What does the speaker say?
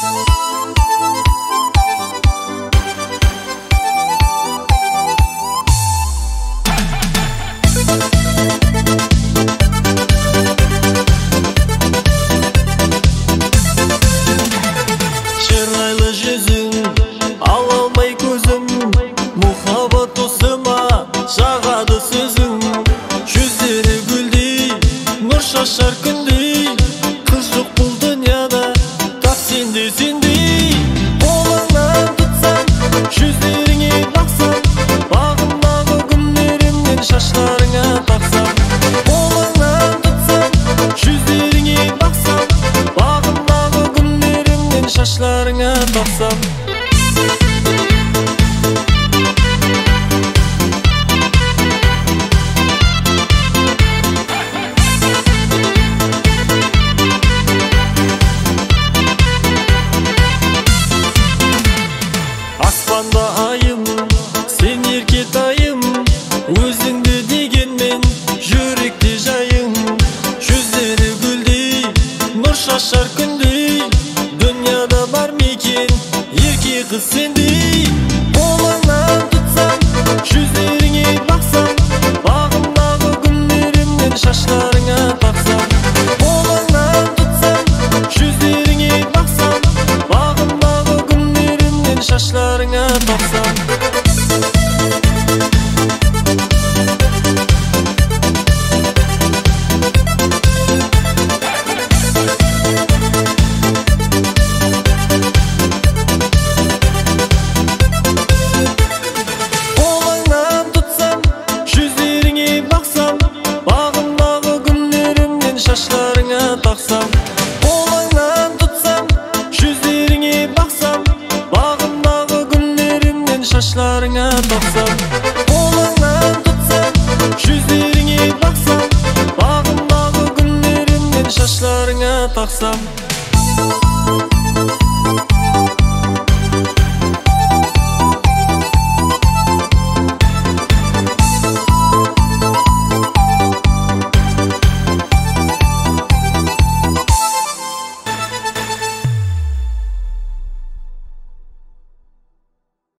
Шырайлы жүзің, ала алмай көзім, мұхаббат досыма жағады сөзің. Жүздері гүлдей, нұр шашар күндей, қыз жоқ бұл дүнияда, тап сенде сендей. Қолыңнан тұтсам, жүздеріңе бақсам, бағымдағы күндерімнен шашларыңа тақсам. Қолыңнан тұтсам, жүздеріңе бақсам, бағымдағы күндерімнен шашларыңа тақсам. Аспанда айым, сен еркетайым, өзіңді дегенмен жүректе жайың. Жүздері гүлдей, нұр шашар күндей, дүнияда бар мекен ерке қыз сендей. Қолыңнан тұтсам, жүздеріңе бақсам, бағымдағы күндерімнен шашларыңа тақсам. Қолыңнан тұтсам, жүздеріңе бақсам, бағымдағы күндерімнен шашларыңа тақсам. Қолыңнан тұтсам, жүздеріңе бақсам, бағымдағы күндерімнен шашларыңа тақсам. Қолыңнан тұтсам, жүздеріңе бақсам, бағымдағы күндерімнен шашларыңа тақсам. Қолыңнан тұтсам, жүздеріңе бақсам, бағымдағы күндерімнен шашларыңа тақсам.